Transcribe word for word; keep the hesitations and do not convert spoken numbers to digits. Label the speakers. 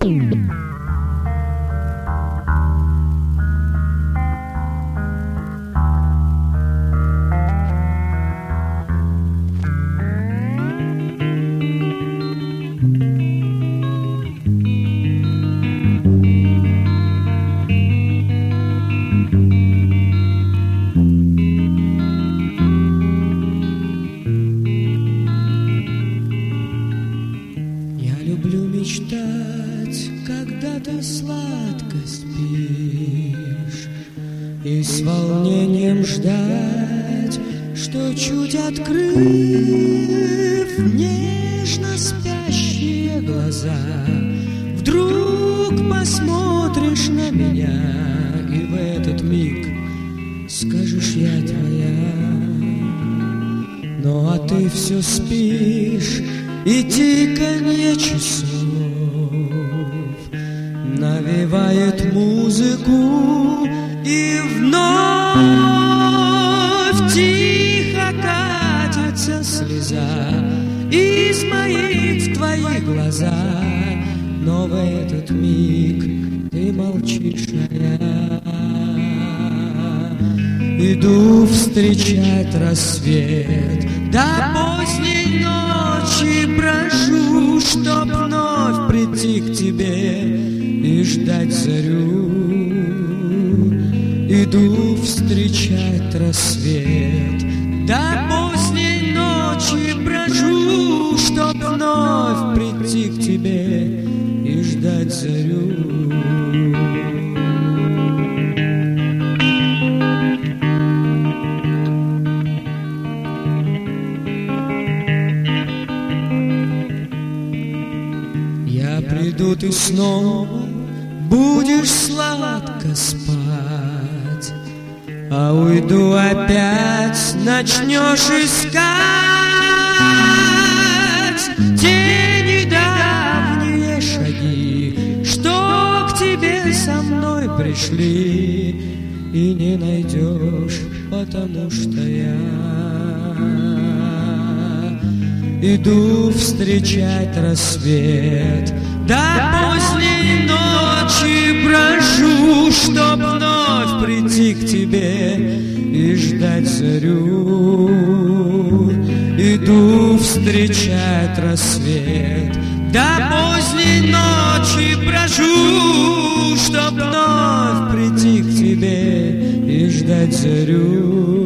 Speaker 1: Мечтать, когда ты сладко спишь, и с волнением ждать, что чуть открыв нежно спящие глаза, вдруг посмотришь на меня, и в этот миг скажешь: я твоя. Ну а ты все спишь, и тиканье часов навевает музыку, и вновь тихо катится слеза из моих в твои глаза. Но в этот миг ты молчишь, а я иду встречать рассвет. До поздней ночи брожу, чтоб вновь прийти к тебе и ждать зарю. Иду встречать рассвет. До поздней ночи брожу, чтоб вновь прийти к тебе и ждать зарю. Я приду, ты снова будешь сладко спать, а уйду опять, начнешь искать те недавние шаги, что к тебе со мной пришли, и не найдешь, потому что я иду встречать рассвет. До поздней ночи брожу, чтоб вновь прийти к тебе и ждать зарю. Иду встречать рассвет. До поздней ночи брожу, чтоб вновь прийти к тебе и ждать зарю.